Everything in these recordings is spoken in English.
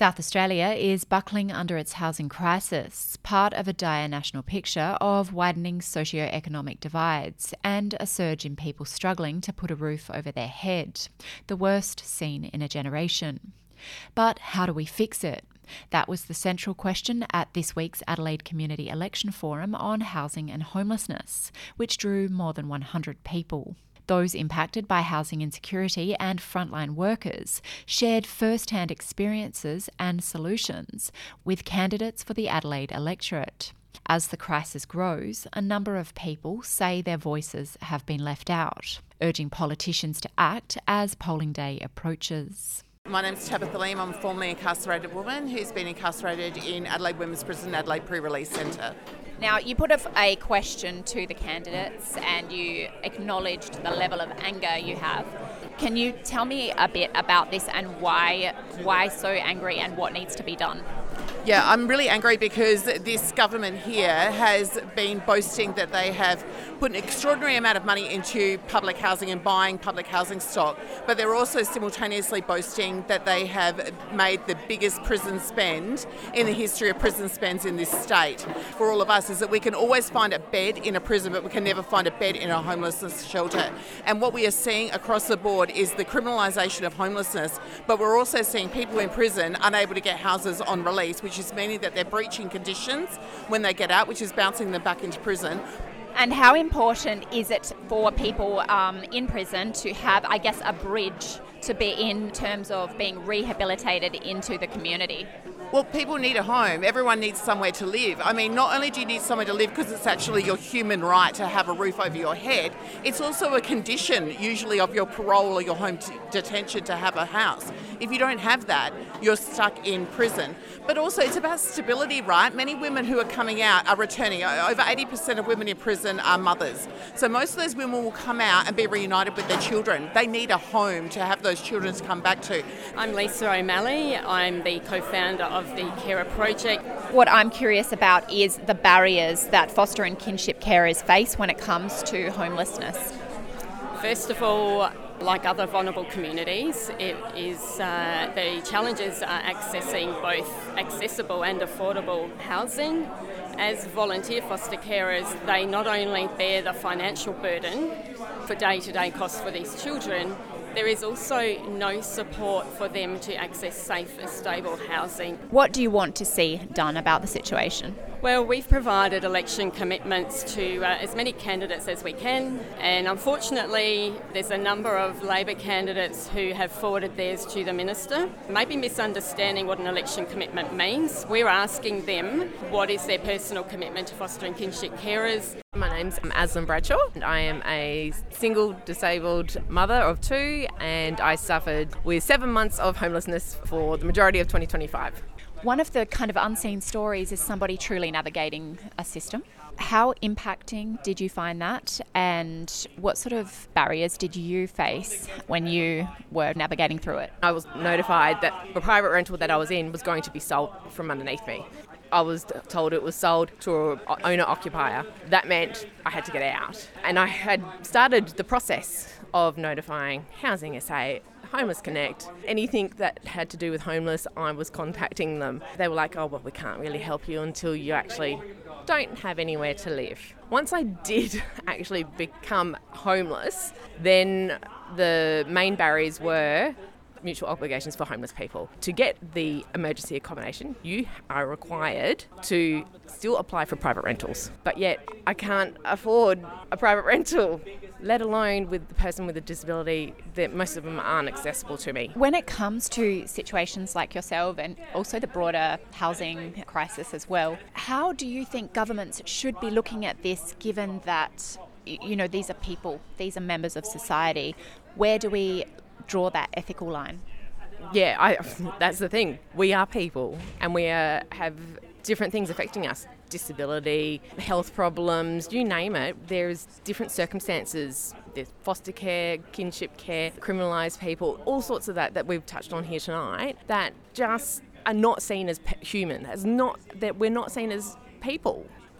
South Australia is buckling under its housing crisis, part of a dire national picture of widening socio-economic divides and a surge in people struggling to put a roof over their head, the worst seen in a generation. But how do we fix it? That was the central question at this week's Adelaide Community Election Forum on housing and homelessness, which drew more than 100 people. Those impacted by housing insecurity and frontline workers shared first-hand experiences and solutions with candidates for the Adelaide electorate. As the crisis grows, a number of people say their voices have been left out, urging politicians to act as polling day approaches. My name's Tabitha Leam. I'm a formerly incarcerated woman who's been incarcerated in Adelaide Women's Prison, Adelaide Pre-Release Centre. Now, you put a question to the candidates and you acknowledged the level of anger you have. Can you tell me a bit about this and why so angry and what needs to be done? Yeah, I'm really angry because this government here has been boasting that they have put an extraordinary amount of money into public housing and buying public housing stock, but they're also simultaneously boasting that they have made the biggest prison spend in the history of prison spends in this state. For all of us is that we can always find a bed in a prison, but we can never find a bed in a homelessness shelter. And what we are seeing across the board is the criminalisation of homelessness, but we're also seeing people in prison unable to get houses on release, which is meaning that they're breaching conditions when they get out, which is bouncing them back into prison. And how important is it for people in prison to have, I guess, a bridge to be in terms of being rehabilitated into the community? Well, people need a home. Everyone needs somewhere to live. I mean, not only do you need somewhere to live because it's actually your human right to have a roof over your head, it's also a condition, usually of your parole or your home detention, to have a house. If you don't have that, you're stuck in prison. But also it's about stability, right? Many women who are coming out are returning. Over 80% of women in prison are mothers. So most of those women will come out and be reunited with their children. They need a home to have those children to come back to. I'm Lisa O'Malley. I'm the co-founder of the Carer Project. What I'm curious about is the barriers that foster and kinship carers face when it comes to homelessness. First of all, like other vulnerable communities, it is the challenges are accessing both accessible and affordable housing. As volunteer foster carers, they not only bear the financial burden for day-to-day costs for these children, there is also no support for them to access safe and stable housing. What do you want to see done about the situation? Well, we've provided election commitments to as many candidates as we can, and unfortunately there's a number of Labor candidates who have forwarded theirs to the Minister, maybe misunderstanding what an election commitment means. We're asking them what is their personal commitment to fostering kinship carers. My name's Aslan Bradshaw and I am a single disabled mother of two, and I suffered with 7 months of homelessness for the majority of 2025. One of the kind of unseen stories is somebody truly navigating a system. How impacting did you find that, and what sort of barriers did you face when you were navigating through it? I was notified that the private rental that I was in was going to be sold from underneath me. I was told it was sold to an owner-occupier. That meant I had to get out. And I had started the process of notifying Housing SA, Homeless Connect, anything that had to do with homeless, I was contacting them. They were like, oh, well, we can't really help you until you actually don't have anywhere to live. Once I did actually become homeless, then the main barriers were mutual obligations for homeless people. To get the emergency accommodation, you are required to still apply for private rentals. But yet, I can't afford a private rental, let alone with the person with a disability, that most of them aren't accessible to me. When it comes to situations like yourself and also the broader housing crisis as well, how do you think governments should be looking at this, given that, you know, these are people, these are members of society? Where do we draw that ethical line? Yeah, that's the thing. We are people and we have different things affecting us. Disability, health problems, you name it. There's different circumstances. There's foster care, kinship care, criminalised people, all sorts of that we've touched on here tonight that just are not seen as human. That we're not seen as people.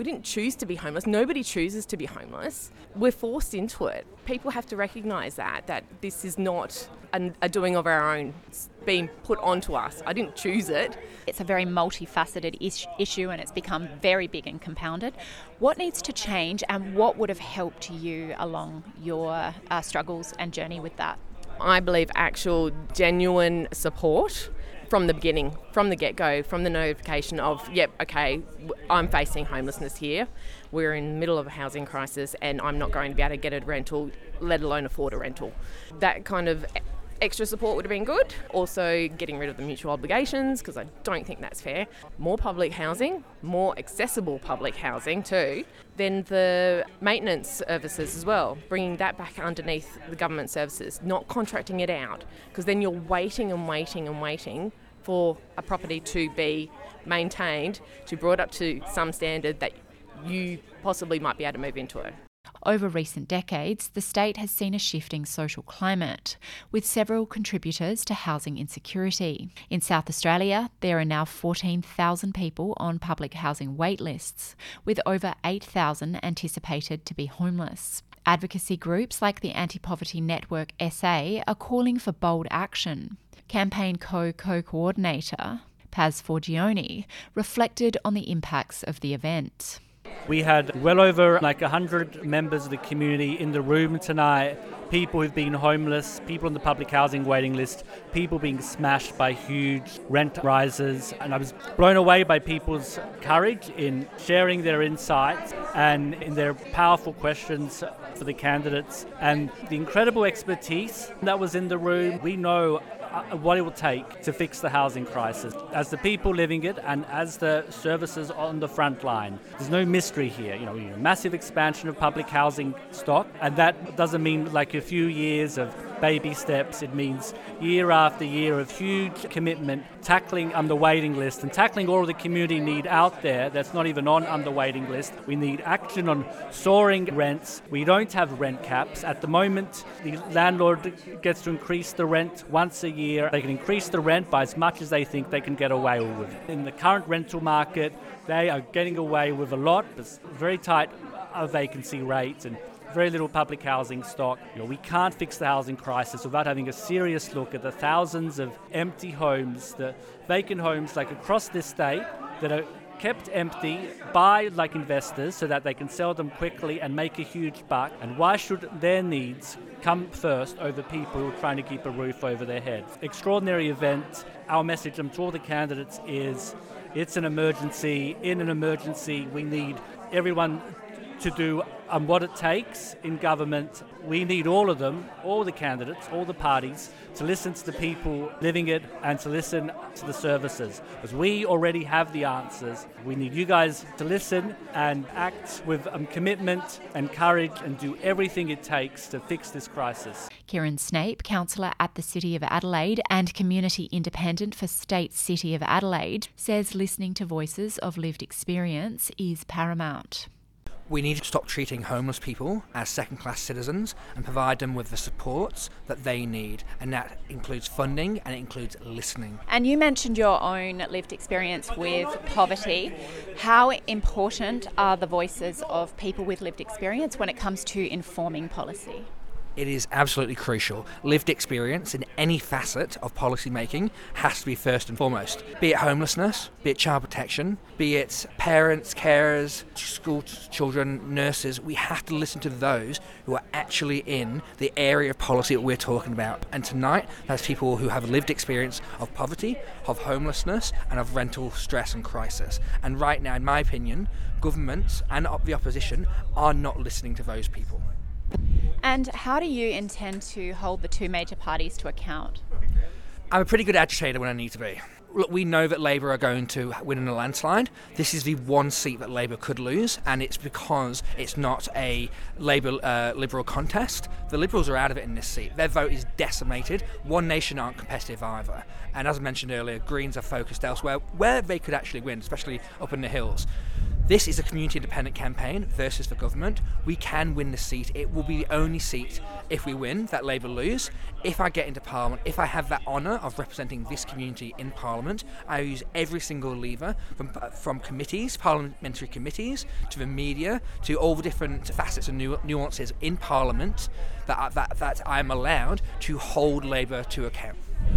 We didn't choose to be homeless. Nobody chooses to be homeless. We're forced into it. People have to recognise that this is not a doing of our own. It's being put onto us. I didn't choose it. It's a very multifaceted issue, and it's become very big and compounded. What needs to change, and what would have helped you along your struggles and journey with that? I believe actual genuine support from the beginning, from the get-go, from the notification of, yep, okay, I'm facing homelessness here. We're in the middle of a housing crisis and I'm not going to be able to get a rental, let alone afford a rental. That kind of extra support would have been good. Also getting rid of the mutual obligations, because I don't think that's fair. More public housing, more accessible public housing too. Then the maintenance services as well, bringing that back underneath the government services, not contracting it out, because then you're waiting and waiting and waiting for a property to be maintained, to be brought up to some standard that you possibly might be able to move into it. Over recent decades, the state has seen a shifting social climate, with several contributors to housing insecurity. In South Australia, there are now 14,000 people on public housing wait lists, with over 8,000 anticipated to be homeless. Advocacy groups like the Anti-Poverty Network SA are calling for bold action. Campaign co-coordinator Paz Forgione reflected on the impacts of the event. We had well over 100 members of the community in the room tonight, people who've been homeless, people on the public housing waiting list, people being smashed by huge rent rises. And I was blown away by people's courage in sharing their insights and in their powerful questions for the candidates, and the incredible expertise that was in the room. We know what it will take to fix the housing crisis. As the people living it and as the services on the front line, there's no mystery here. Massive expansion of public housing stock, and that doesn't mean a few years of baby steps. It means year after year of huge commitment, tackling the waiting list and tackling all of the community need out there that's not even on the waiting list. We need action on soaring rents. We don't have rent caps. At the moment, the landlord gets to increase the rent once a year. They can increase the rent by as much as they think they can get away with. In the current rental market, they are getting away with a lot. It's very tight vacancy rates and very little public housing stock. We can't fix the housing crisis without having a serious look at the thousands of empty homes, the vacant homes across this state that are kept empty by investors so that they can sell them quickly and make a huge buck. And why should their needs come first over people trying to keep a roof over their heads? Extraordinary event. Our message to all the candidates is it's an emergency. In an emergency, we need everyone to do what it takes in government. We need all of them, all the candidates, all the parties, to listen to the people living it and to listen to the services. Because we already have the answers. We need you guys to listen and act with commitment and courage and do everything it takes to fix this crisis. Kieran Snape, councillor at the City of Adelaide and Community Independent for State City of Adelaide, says listening to voices of lived experience is paramount. We need to stop treating homeless people as second-class citizens and provide them with the supports that they need. And that includes funding and it includes listening. And you mentioned your own lived experience with poverty. How important are the voices of people with lived experience when it comes to informing policy? It is absolutely crucial. Lived experience in any facet of policy making has to be first and foremost. Be it homelessness, be it child protection, be it parents, carers, school children, nurses. We have to listen to those who are actually in the area of policy that we're talking about. And tonight, that's people who have lived experience of poverty, of homelessness, and of rental stress and crisis. And right now, in my opinion, governments and the opposition are not listening to those people. And how do you intend to hold the two major parties to account? I'm a pretty good agitator when I need to be. Look, we know that Labour are going to win in a landslide. This is the one seat that Labour could lose, and it's because it's not a Labour-Liberal contest. The Liberals are out of it in this seat. Their vote is decimated. One Nation aren't competitive either. And as I mentioned earlier, Greens are focused elsewhere, where they could actually win, especially up in the hills. This is a community independent campaign versus the government. We can win the seat. It will be the only seat, if we win, that Labour lose. If I get into Parliament, if I have that honour of representing this community in Parliament, I use every single lever from committees, parliamentary committees, to the media, to all the different facets and nuances in Parliament that I'm allowed to hold Labour to account.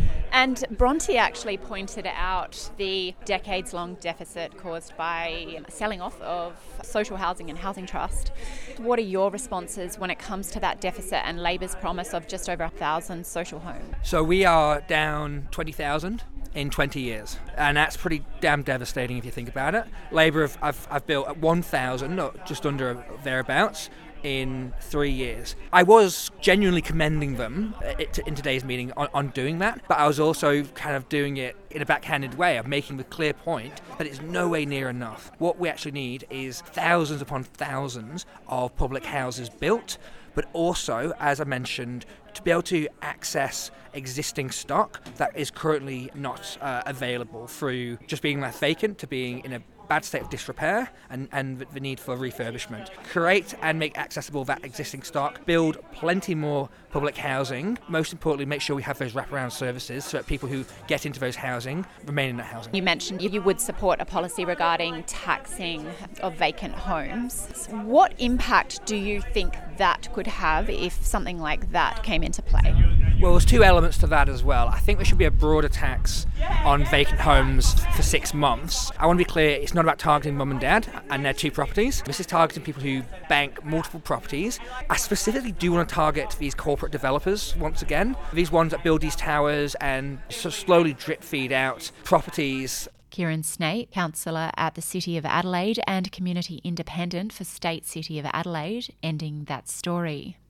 And Bronte actually pointed out the decades-long deficit caused by selling off of social housing and housing trust. What are your responses when it comes to that deficit and Labor's promise of just over 1,000 social homes? So we are down 20,000 in 20 years, and that's pretty damn devastating if you think about it. Labour have built 1,000, or just under thereabouts, in 3 years. I was genuinely commending them in today's meeting on doing that, but I was also kind of doing it in a backhanded way of making the clear point that it's no way near enough. What we actually need is thousands upon thousands of public houses built, but also, as I mentioned, to be able to access existing stock that is currently not available through just being left vacant to being in a bad state of disrepair and the need for refurbishment. Create and make accessible that existing stock, build plenty more public housing, most importantly make sure we have those wraparound services so that people who get into those housing remain in that housing. You mentioned you would support a policy regarding taxing of vacant homes. What impact do you think that could have if something like that came into play? Well, there's two elements to that as well. I think there should be a broader tax on vacant homes for 6 months. I want to be clear, it's not about targeting mum and dad and their 2 properties. This is targeting people who bank multiple properties. I specifically do want to target these corporate developers once again, these ones that build these towers and slowly drip feed out properties. Kieran Snape, councillor at the City of Adelaide and community independent for State City of Adelaide, ending that story.